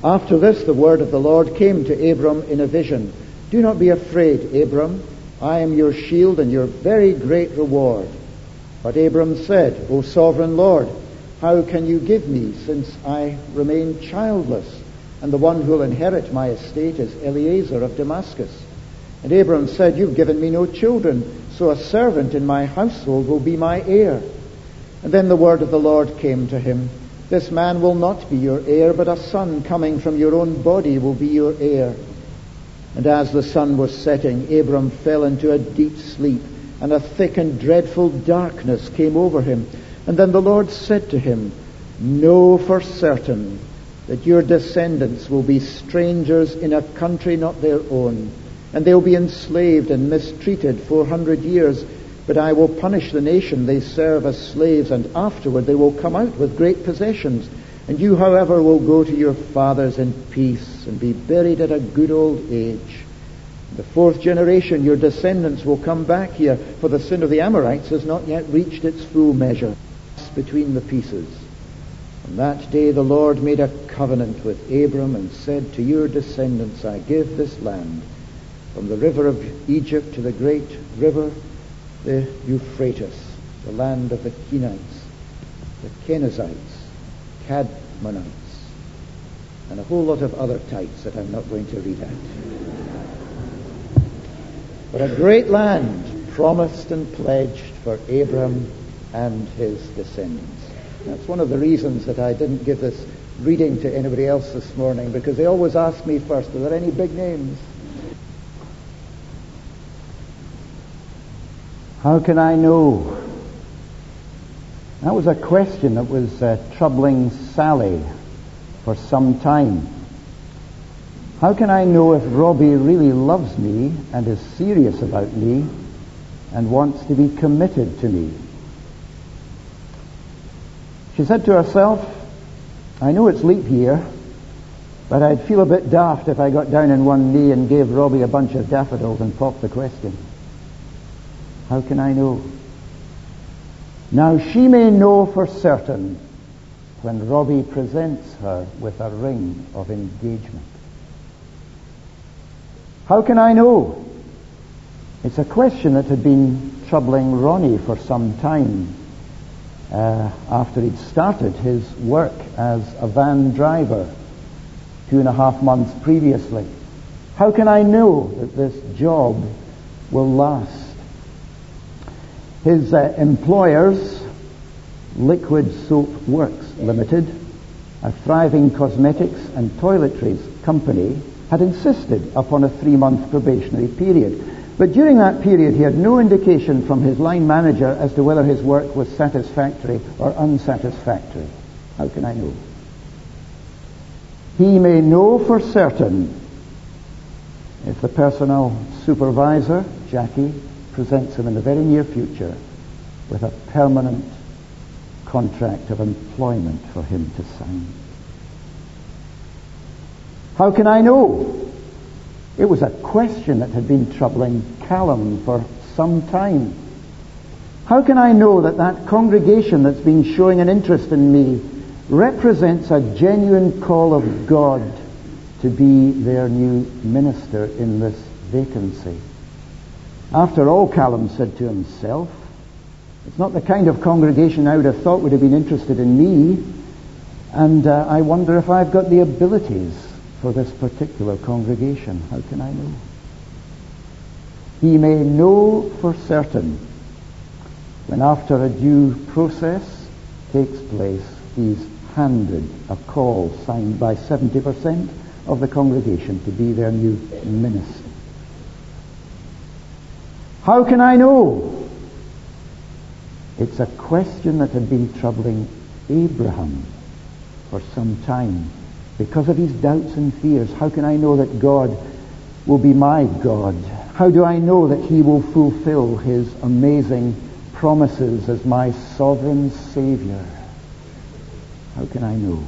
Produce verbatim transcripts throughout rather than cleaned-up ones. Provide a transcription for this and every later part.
After this, the word of the Lord came to Abram in a vision. Do not be afraid, Abram. I am your shield and your very great reward. But Abram said, O sovereign Lord, how can you give me, since I remain childless, and the one who will inherit my estate is Eliezer of Damascus? And Abram said, You've given me no children, so a servant in my household will be my heir. And then the word of the Lord came to him, This man will not be your heir, but a son coming from your own body will be your heir. And as the sun was setting, Abram fell into a deep sleep, and a thick and dreadful darkness came over him. And then the Lord said to him, Know for certain that your descendants will be strangers in a country not their own, and they will be enslaved and mistreated four hundred years. But I will punish the nation they serve as slaves, and afterward they will come out with great possessions. And you, however, will go to your fathers in peace and be buried at a good old age. In the fourth generation your descendants will come back here, for the sin of the Amorites has not yet reached its full measure. Between the pieces. On that day the Lord made a covenant with Abram and said, To your descendants I give this land, from the river of Egypt to the great river, the Euphrates, the land of the Kenites, the Kenizzites, Cadmonites, and a whole lot of other types that I'm not going to read out. But a great land promised and pledged for Abram and his descendants. That's one of the reasons that I didn't give this reading to anybody else this morning, because they always ask me first, are there any big names? How can I know? That was a question that was uh, troubling Sally for some time. How can I know if Robbie really loves me and is serious about me and wants to be committed to me? She said to herself, I know it's leap year, but I'd feel a bit daft if I got down on one knee and gave Robbie a bunch of daffodils and popped the question. How can I know? Now she may know for certain when Robbie presents her with a ring of engagement. How can I know? It's a question that had been troubling Ronnie for some time. Uh, after he'd started his work as a van driver two and a half months previously. How can I know that this job will last? His uh, employers, Liquid Soap Works Limited, a thriving cosmetics and toiletries company, had insisted upon a three-month probationary period. But during that period, he had no indication from his line manager as to whether his work was satisfactory or unsatisfactory. How can I know? He may know for certain if the personnel supervisor, Jackie, presents him in the very near future with a permanent contract of employment for him to sign. How can I know? It was a question that had been troubling Callum for some time. How can I know that that congregation that's been showing an interest in me represents a genuine call of God to be their new minister in this vacancy? After all, Callum said to himself, it's not the kind of congregation I would have thought would have been interested in me, and uh, I wonder if I've got the abilities for this particular congregation. How can I know? He may know for certain when, after a due process takes place, he's handed a call signed by seventy percent of the congregation to be their new minister. How can I know? It's a question that had been troubling Abraham for some time. Because of his doubts and fears, how can I know that God will be my God? How do I know that he will fulfill his amazing promises as my sovereign Savior? How can I know?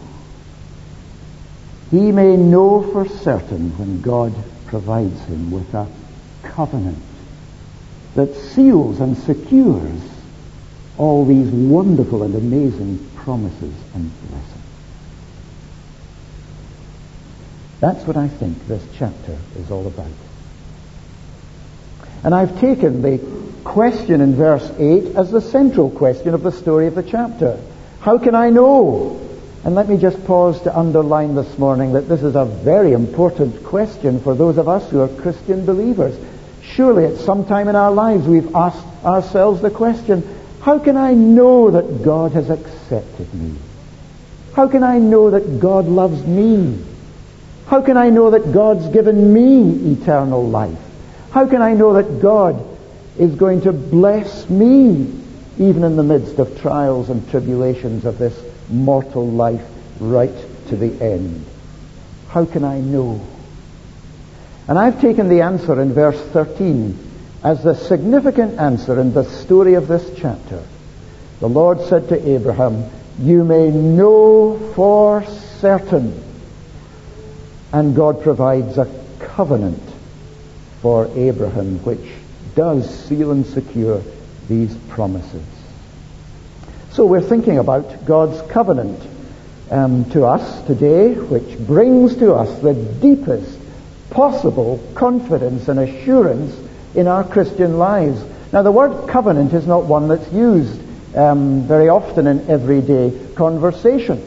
He may know for certain when God provides him with a covenant that seals and secures all these wonderful and amazing promises and blessings. That's what I think this chapter is all about. And I've taken the question in verse eight as the central question of the story of the chapter. How can I know? And let me just pause to underline this morning that this is a very important question for those of us who are Christian believers. Surely at some time in our lives we've asked ourselves the question, how can I know that God has accepted me? How can I know that God loves me? How can I know that God's given me eternal life? How can I know that God is going to bless me even in the midst of trials and tribulations of this mortal life right to the end? How can I know? And I've taken the answer in verse thirteen as the significant answer in the story of this chapter. The Lord said to Abraham, you may know for certain. And God provides a covenant for Abraham which does seal and secure these promises. So we're thinking about God's covenant um, to us today, which brings to us the deepest possible confidence and assurance in our Christian lives. Now, the word covenant is not one that's used um, very often in everyday conversation.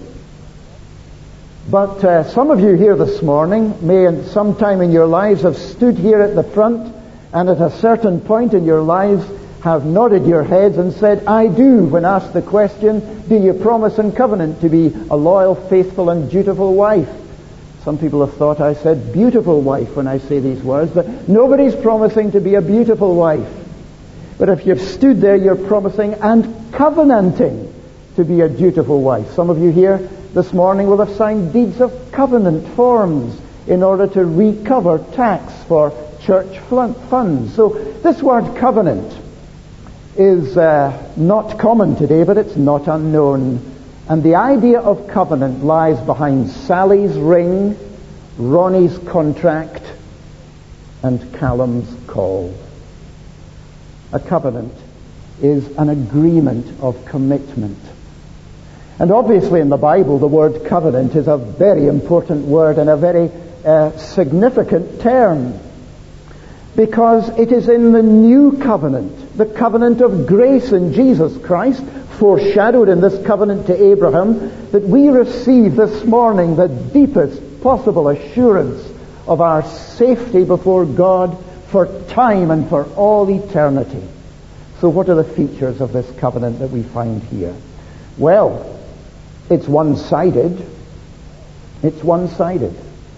But uh, some of you here this morning may at some time in your lives have stood here at the front and at a certain point in your lives have nodded your heads and said, I do, when asked the question, do you promise and covenant to be a loyal, faithful and dutiful wife? Some people have thought I said beautiful wife when I say these words, but nobody's promising to be a beautiful wife. But if you've stood there, you're promising and covenanting to be a dutiful wife. Some of you here this morning will have signed deeds of covenant forms in order to recover tax for church funds. So this word covenant is uh, not common today, but it's not unknown. And the idea of covenant lies behind Sally's ring, Ronnie's contract, and Callum's call. A covenant is an agreement of commitment. And obviously in the Bible, the word covenant is a very important word and a very uh, significant term, because it is in the new covenant, the covenant of grace in Jesus Christ, foreshadowed in this covenant to Abraham, that we receive this morning the deepest possible assurance of our safety before God for time and for all eternity. So what are the features of this covenant that we find here? Well, it's one-sided. It's one-sided.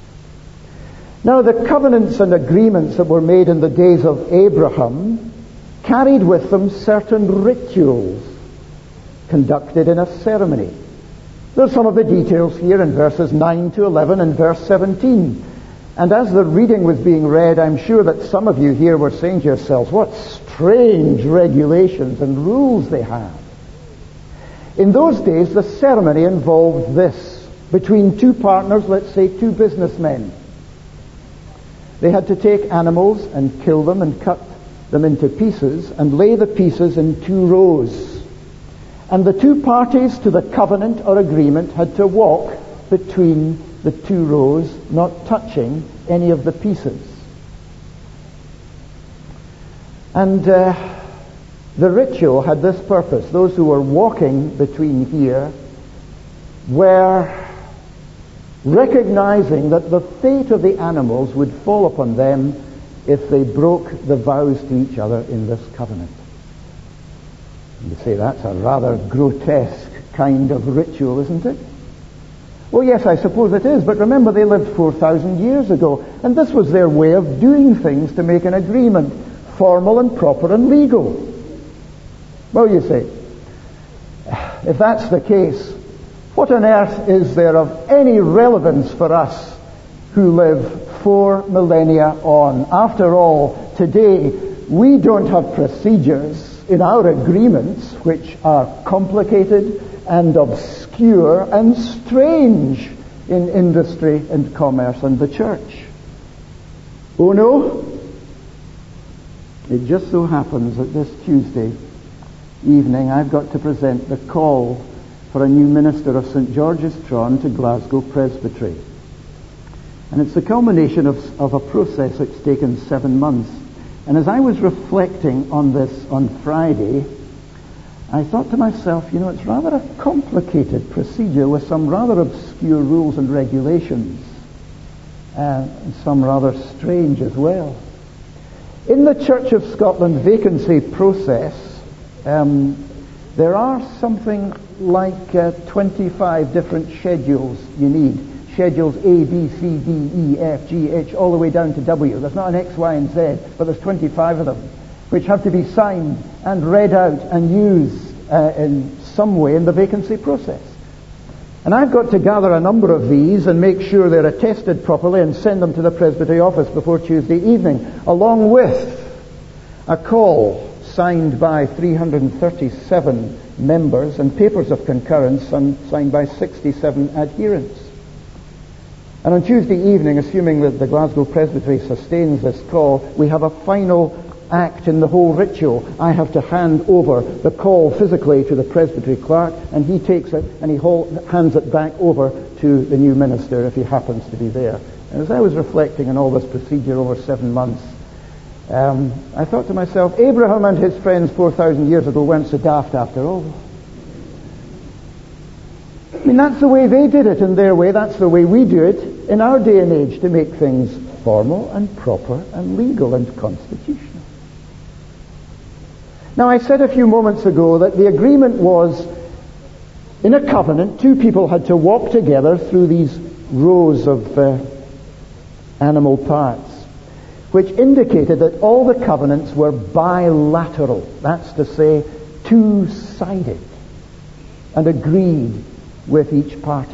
Now, the covenants and agreements that were made in the days of Abraham carried with them certain rituals conducted in a ceremony. There's some of the details here in verses nine to eleven and verse seventeen. And as the reading was being read, I'm sure that some of you here were saying to yourselves, what strange regulations and rules they have. In those days, the ceremony involved this. Between two partners, let's say two businessmen, they had to take animals and kill them and cut them into pieces and lay the pieces in two rows. And the two parties to the covenant or agreement had to walk between the two rows, not touching any of the pieces. And uh, the ritual had this purpose. Those who were walking between here were recognizing that the fate of the animals would fall upon them if they broke the vows to each other in this covenant. You say, that's a rather grotesque kind of ritual, isn't it? Well, yes, I suppose it is, but remember they lived four thousand years ago, and this was their way of doing things to make an agreement, formal and proper and legal. Well, you say, if that's the case, what on earth is there of any relevance for us who live four millennia on? After all, today we don't have procedures in our agreements which are complicated and obscure and strange in industry and commerce and the church. Oh no? It just so happens that this Tuesday evening I've got to present the call for a new minister of Saint George's Tron to Glasgow Presbytery. And it's the culmination of, of a process that's taken seven months. And as I was reflecting on this on Friday, I thought to myself, you know, it's rather a complicated procedure with some rather obscure rules and regulations, uh, and some rather strange as well. In the Church of Scotland vacancy process, um, there are something like uh, twenty-five different schedules you need. Schedules A, B, C, D, E, F, G, H, all the way down to W. There's not an X, Y, and Z, but there's twenty-five of them, which have to be signed and read out and used uh, in some way in the vacancy process. And I've got to gather a number of these and make sure they're attested properly and send them to the Presbytery office before Tuesday evening, along with a call signed by three hundred thirty-seven members and papers of concurrence signed by sixty-seven adherents. And on Tuesday evening, assuming that the Glasgow Presbytery sustains this call, we have a final act in the whole ritual. I have to hand over the call physically to the Presbytery clerk, and he takes it and he hold, hands it back over to the new minister if he happens to be there. And as I was reflecting on all this procedure over seven months, um, I thought to myself, Abraham and his friends four thousand years ago weren't so daft after all. I mean, that's the way they did it in their way. That's the way we do it in our day and age to make things formal and proper and legal and constitutional. Now, I said a few moments ago that the agreement was, in a covenant, two people had to walk together through these rows of uh, animal parts, which indicated that all the covenants were bilateral. That's to say, two-sided and agreed with each party.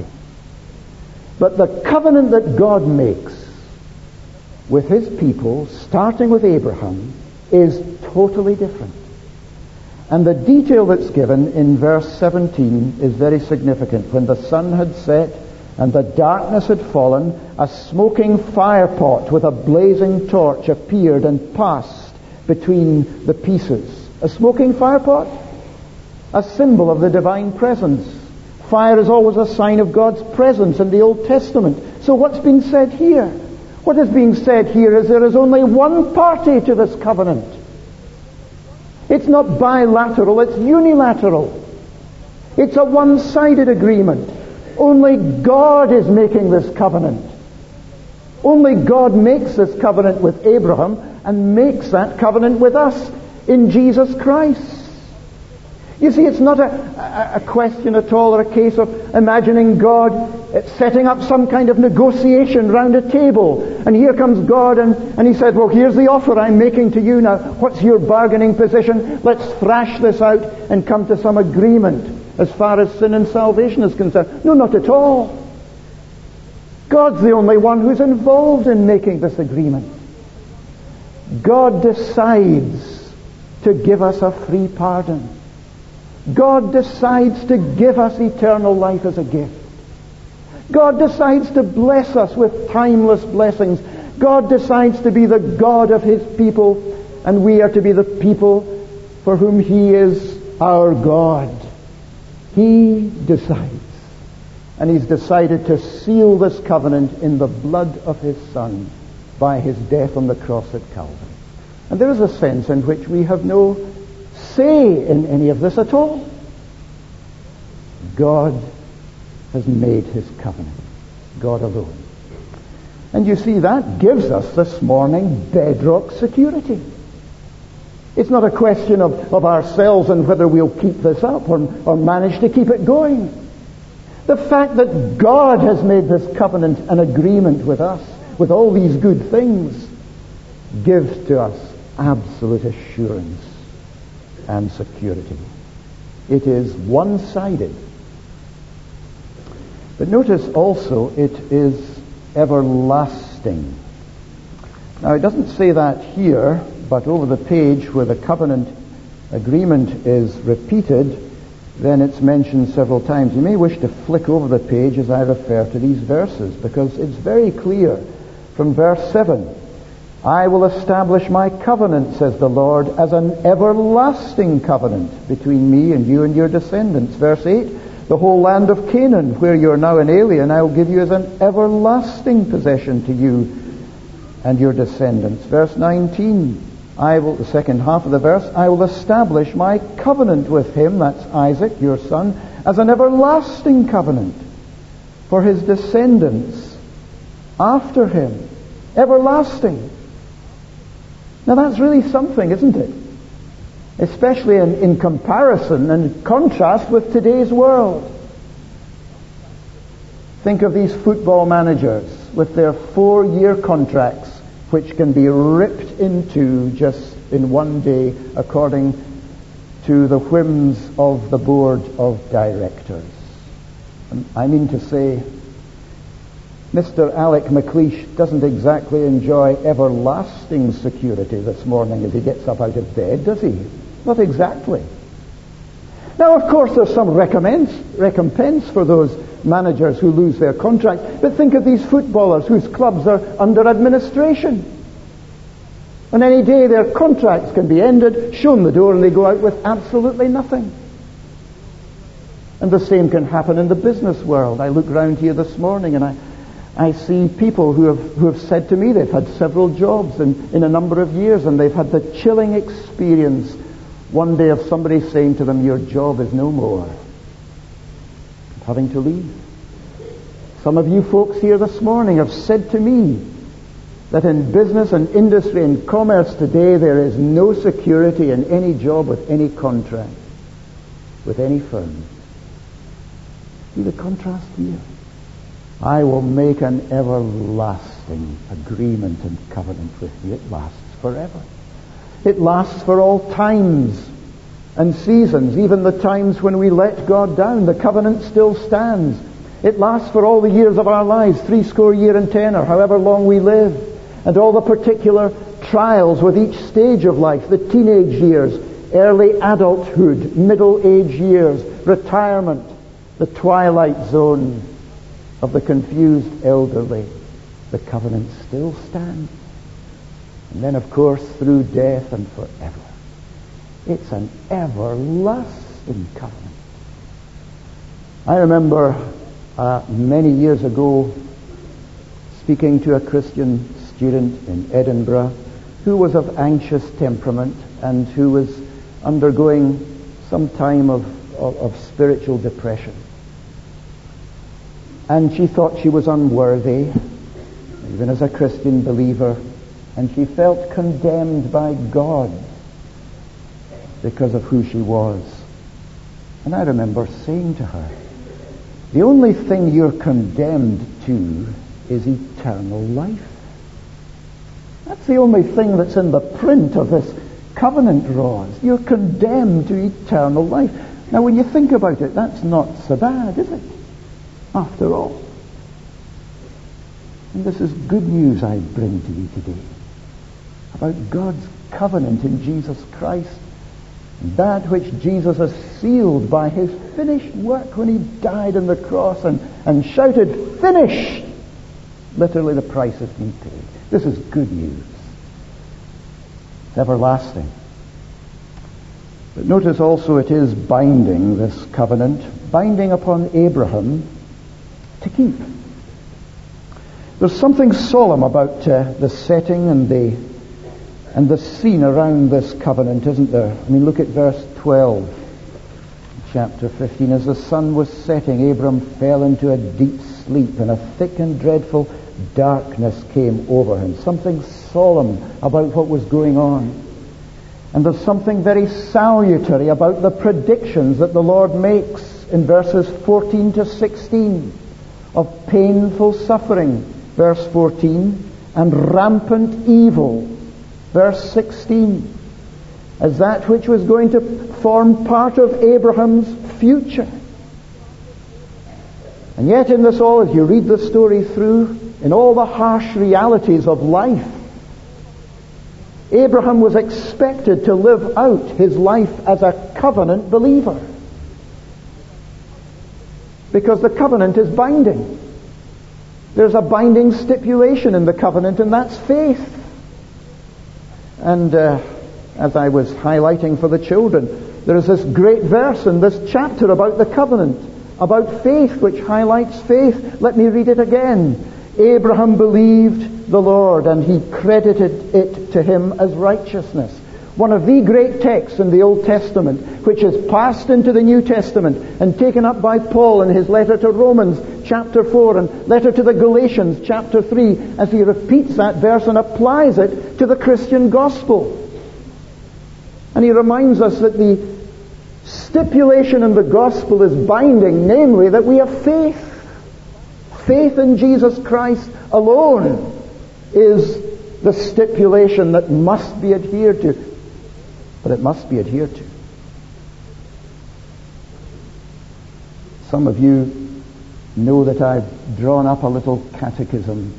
But the covenant that God makes with his people, starting with Abraham, is totally different. And the detail that's given in verse seventeen is very significant. When the sun had set and the darkness had fallen, a smoking firepot with a blazing torch appeared and passed between the pieces. A smoking firepot? A symbol of the divine presence. Fire is always a sign of God's presence in the Old Testament. So what's being said here? What is being said here is there is only one party to this covenant. It's not bilateral, it's unilateral. It's a one-sided agreement. Only God is making this covenant. Only God makes this covenant with Abraham and makes that covenant with us in Jesus Christ. You see, it's not a, a, a question at all or a case of imagining God setting up some kind of negotiation round a table. And here comes God and, and he said, well, here's the offer I'm making to you now. What's your bargaining position? Let's thrash this out and come to some agreement as far as sin and salvation is concerned. No, not at all. God's the only one who's involved in making this agreement. God decides to give us a free pardon. God decides to give us eternal life as a gift. God decides to bless us with timeless blessings. God decides to be the God of his people, and we are to be the people for whom he is our God. He decides. And he's decided to seal this covenant in the blood of his Son by his death on the cross at Calvary. And there is a sense in which we have no say in any of this at all. God has made his covenant. God alone. And you see, that gives us this morning bedrock security. It's not a question of, of ourselves and whether we'll keep this up or, or manage to keep it going. The fact that God has made this covenant an agreement with us, with all these good things, gives to us absolute assurance and security. It is one-sided. But notice also it is everlasting. Now it doesn't say that here, but over the page where the covenant agreement is repeated, then it's mentioned several times. You may wish to flick over the page as I refer to these verses, because it's very clear from verse seven. I will establish my covenant, says the Lord, as an everlasting covenant between me and you and your descendants. Verse eight, The whole land of Canaan, where you are now an alien, I will give you as an everlasting possession to you and your descendants. Verse nineteen, I will, the second half of the verse, I will establish my covenant with him, that's Isaac, your son, as an everlasting covenant for his descendants after him. Everlasting. Now that's really something, isn't it? Especially in, in comparison and contrast with today's world. Think of these football managers with their four-year contracts, which can be ripped into just in one day according to the whims of the board of directors. And I mean to say, Mister Alec McLeish doesn't exactly enjoy everlasting security this morning as he gets up out of bed, does he? Not exactly. Now, of course, there's some recompense, recompense for those managers who lose their contract, but think of these footballers whose clubs are under administration. On any day their contracts can be ended, shown the door, and they go out with absolutely nothing. And the same can happen in the business world. I look round here this morning and I I see people who have who have said to me they've had several jobs in, in a number of years, and they've had the chilling experience one day of somebody saying to them, your job is no more. Having to leave. Some of you folks here this morning have said to me that in business and industry and commerce today there is no security in any job with any contract, with any firm. See the contrast here? I will make an everlasting agreement and covenant with you. It lasts forever. It lasts for all times and seasons, even the times when we let God down. The covenant still stands. It lasts for all the years of our lives, three score year and ten, or however long we live, and all the particular trials with each stage of life, the teenage years, early adulthood, middle age years, retirement, the twilight zone of the confused elderly. The covenant still stands. And then, of course, through death and forever. It's an everlasting covenant. I remember uh, many years ago speaking to a Christian student in Edinburgh who was of anxious temperament and who was undergoing some time of, of, of spiritual depression. And she thought she was unworthy, even as a Christian believer, and she felt condemned by God because of who she was. And I remember saying to her, the only thing you're condemned to is eternal life. That's the only thing that's in the print of this covenant rod. You're condemned to eternal life. Now, when you think about it, that's not so bad, is it? After all. And this is good news I bring to you today about God's covenant in Jesus Christ, that which Jesus has sealed by his finished work when he died on the cross and, and shouted, finished! Literally, the price has been paid. This is good news. It's everlasting. But notice also it is binding, this covenant, binding upon Abraham to keep. There's something solemn about uh, the setting and the and the scene around this covenant, isn't there? I mean, look at verse twelve, chapter fifteen. As the sun was setting, Abram fell into a deep sleep, and a thick and dreadful darkness came over him. Something solemn about what was going on. And there's something very salutary about the predictions that the Lord makes in verses fourteen to sixteen. Of painful suffering, verse fourteen, and rampant evil, verse sixteen, as that which was going to form part of Abraham's future. And yet in this all, as you read the story through, in all the harsh realities of life, Abraham was expected to live out his life as a covenant believer. Because the covenant is binding. There's a binding stipulation in the covenant, and that's faith. And uh, as I was highlighting for the children, there is this great verse in this chapter about the covenant. about faith, which highlights faith. Let me read it again. Abraham believed the Lord, and he credited it to him as righteousness. One of the great texts in the Old Testament, which is passed into the New Testament and taken up by Paul in his letter to Romans chapter four and letter to the Galatians chapter three, as he repeats that verse and applies it to the Christian gospel. And he reminds us that the stipulation in the gospel is binding, namely that we have faith. Faith in Jesus Christ alone is the stipulation that must be adhered to. But it must be adhered to. Some of you know that I've drawn up a little catechism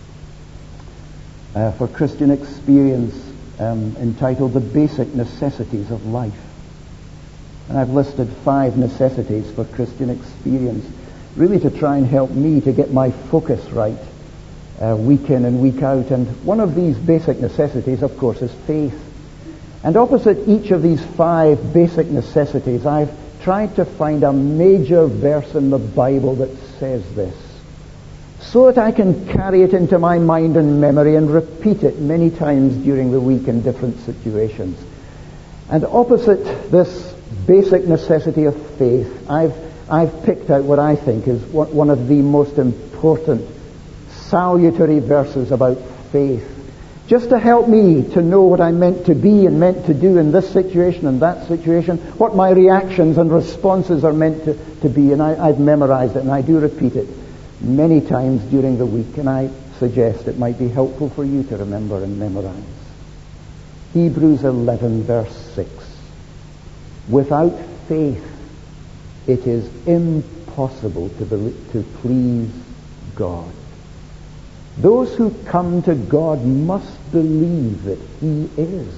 uh, for Christian experience um, entitled The Basic Necessities of Life. And I've listed five necessities for Christian experience, really to try and help me to get my focus right uh, week in and week out. And one of these basic necessities, of course, is faith. And opposite each of these five basic necessities, I've tried to find a major verse in the Bible that says this, so that I can carry it into my mind and memory and repeat it many times during the week in different situations. And opposite this basic necessity of faith, I've, I've picked out what I think is one of the most important, salutary verses about faith, just to help me to know what I'm meant to be and meant to do in this situation and that situation, what my reactions and responses are meant to, to be. And I, I've memorized it, and I do repeat it many times during the week, and I suggest it might be helpful for you to remember and memorize. Hebrews eleven, verse six. Without faith, it is impossible to, believe, to please God. Those who come to God must believe that He is,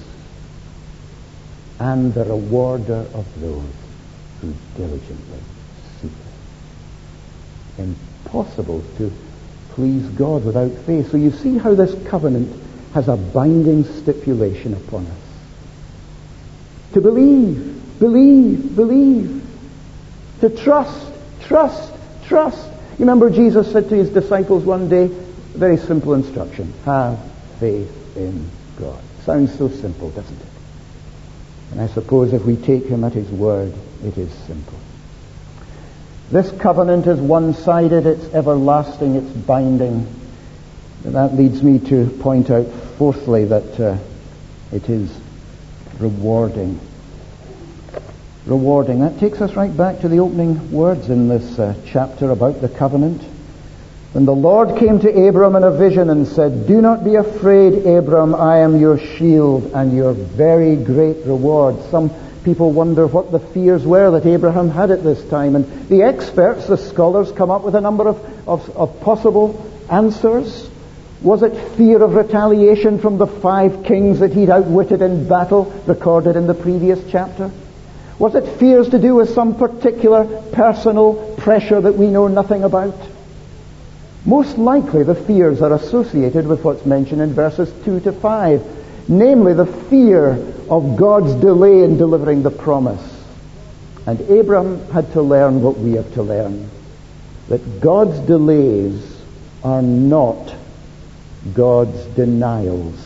and the rewarder of those who diligently seek Him. Impossible to please God without faith. So you see how this covenant has a binding stipulation upon us. To believe, believe, believe. To trust, trust, trust. You remember Jesus said to His disciples one day, very simple instruction: have faith in God. Sounds so simple, doesn't it? And I suppose if we take Him at His word, it is simple. This covenant is one-sided, it's everlasting, it's binding. And that leads me to point out, fourthly, that uh, it is rewarding. Rewarding. That takes us right back to the opening words in this uh, chapter about the covenant. Then the Lord came to Abram in a vision and said, "Do not be afraid, Abram, I am your shield and your very great reward." Some people wonder what the fears were that Abraham had at this time. And the experts, the scholars, come up with a number of, of, of possible answers. Was it fear of retaliation from the five kings that he'd outwitted in battle, recorded in the previous chapter? Was it fears to do with some particular personal pressure that we know nothing about? Most likely the fears are associated with what's mentioned in verses two to five, namely the fear of God's delay in delivering the promise. And Abram had to learn what we have to learn, that God's delays are not God's denials.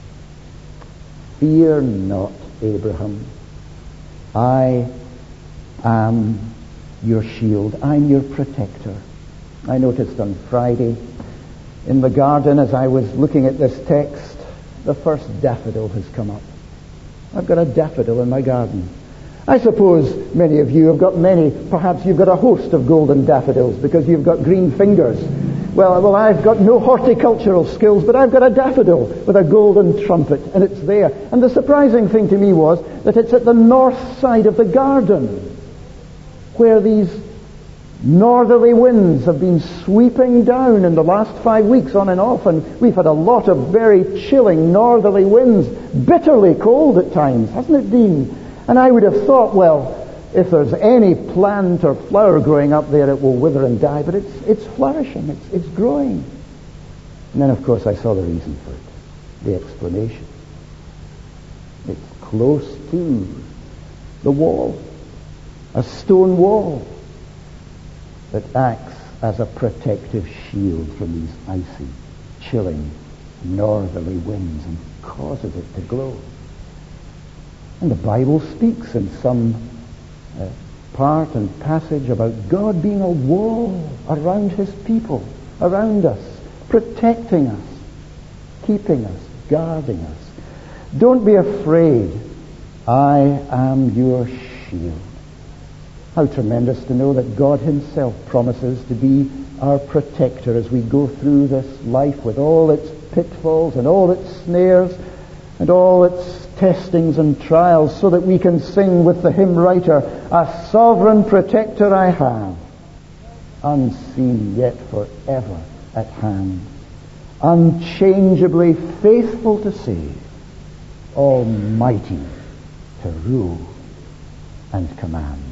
Fear not, Abraham. I am your shield. I'm your protector. I noticed on Friday in the garden, as I was looking at this text, the first daffodil has come up. I've got a daffodil in my garden. I suppose many of you have got many. Perhaps you've got a host of golden daffodils because you've got green fingers. Well, well, I've got no horticultural skills, but I've got a daffodil with a golden trumpet, and it's there. And the surprising thing to me was that it's at the north side of the garden, where these northerly winds have been sweeping down in the last five weeks on and off, and we've had a lot of very chilling northerly winds, bitterly cold at times, hasn't it been? And I would have thought, well, if there's any plant or flower growing up there, it will wither and die, but it's it's flourishing, it's it's growing. And then, of course, I saw the reason for it, the explanation. It's close to the wall, a stone wall. that acts as a protective shield from these icy, chilling, northerly winds and causes it to glow. And the Bible speaks in some uh, part and passage about God being a wall around his people, around us, protecting us, keeping us, guarding us. Don't be afraid. I am your shield. How tremendous to know that God himself promises to be our protector as we go through this life with all its pitfalls and all its snares and all its testings and trials, so that we can sing with the hymn writer, a sovereign protector I have, unseen yet forever at hand, unchangeably faithful to save, almighty to rule and command.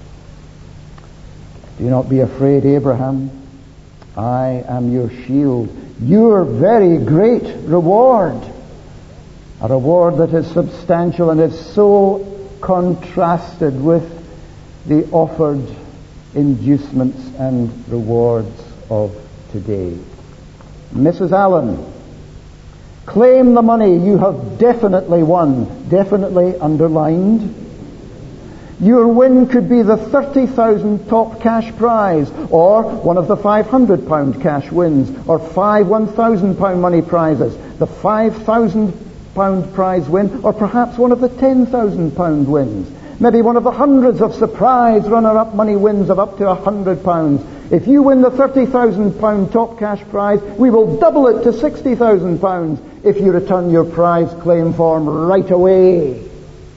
Do not be afraid, Abraham. I am your shield, your very great reward. A reward that is substantial and is so contrasted with the offered inducements and rewards of today. Missus Allen, claim the money you have definitely won, definitely underlined. Your win could be the thirty thousand top cash prize, or one of the five hundred pound cash wins, or five one thousand pound money prizes, the five thousand pound prize win, or perhaps one of the ten thousand pound wins. Maybe one of the hundreds of surprise runner-up money wins of up to one hundred pounds. If you win the thirty thousand pound top cash prize, we will double it to sixty thousand pounds if you return your prize claim form right away.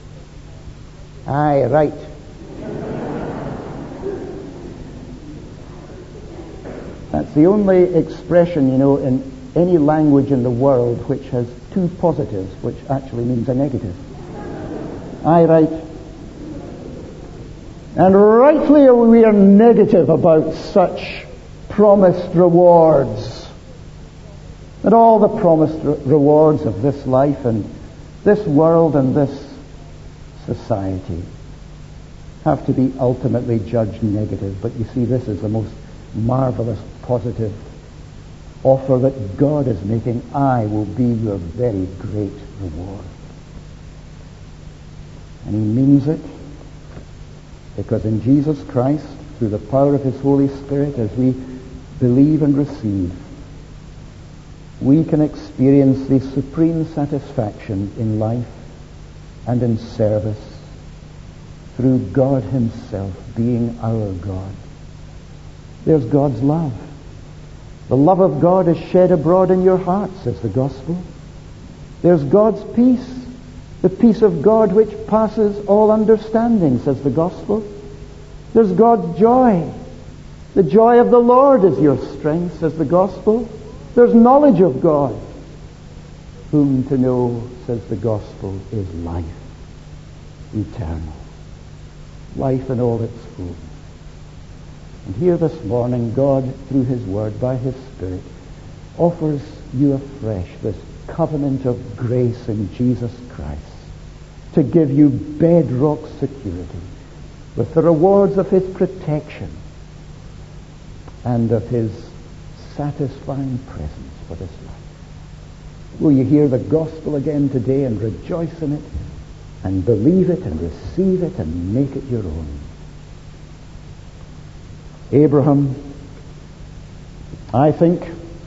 Aye, right. That's the only expression, you know, in any language in the world which has two positives, which actually means a negative. Aye, right. And rightly we are negative about such promised rewards. And all the promised re- rewards of this life and this world and this society have to be ultimately judged negative. But you see, this is the most marvelous positive offer that God is making. I will be your very great reward. And he means it, because in Jesus Christ, through the power of his Holy Spirit, as we believe and receive, we can experience the supreme satisfaction in life and in service through God himself being our God. There's God's love. The love of God is shed abroad in your heart, says the gospel. There's God's peace, the peace of God which passes all understanding, says the gospel. There's God's joy. The joy of the Lord is your strength, says the gospel. There's knowledge of God. Whom to know, says the gospel, is life eternal. Life in all its fullness. And here this morning, God, through his word, by his Spirit, offers you afresh this covenant of grace in Jesus Christ to give you bedrock security with the rewards of his protection and of his satisfying presence for this life. Will you hear the gospel again today and rejoice in it and believe it and receive it and make it your own? Abraham, I think,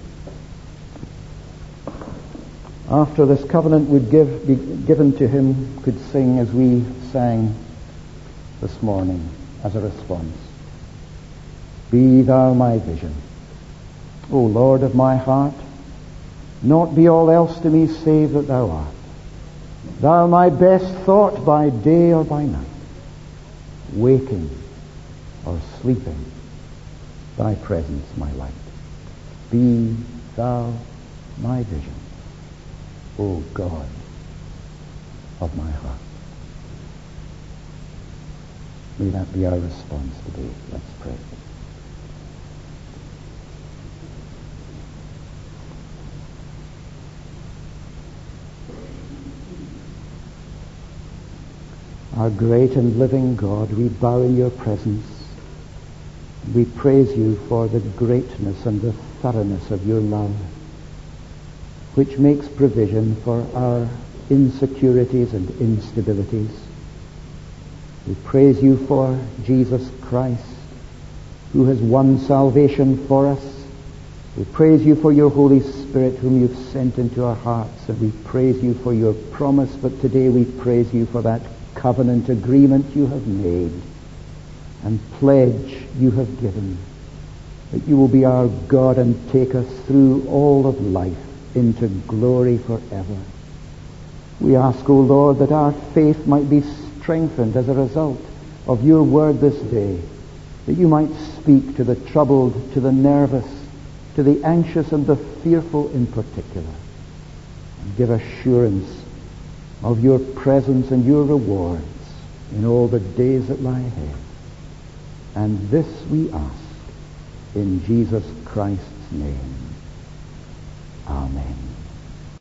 after this covenant would give, be given to him, could sing as we sang this morning as a response. Be thou my vision, O Lord of my heart, naught be all else to me save that thou art. Thou my best thought by day or by night, waking or sleeping, thy presence my light. Be thou my vision, O God of my heart. May that be our response today. Let's pray. Our great and living God, we bow in your presence We praise you for the greatness and the thoroughness of your love, which makes provision for our insecurities and instabilities. We praise you for Jesus Christ, who has won salvation for us. We praise you for your Holy Spirit, whom you've sent into our hearts, and we praise you for your promise. But today we praise you for that covenant agreement you have made and pledge you have given, that you will be our God and take us through all of life into glory forever. We ask, O Lord, that our faith might be strengthened as a result of your word this day, that you might speak to the troubled, to the nervous, to the anxious and the fearful in particular, and give assurance of your presence and your rewards in all the days that lie ahead. And this we ask in Jesus Christ's name. Amen.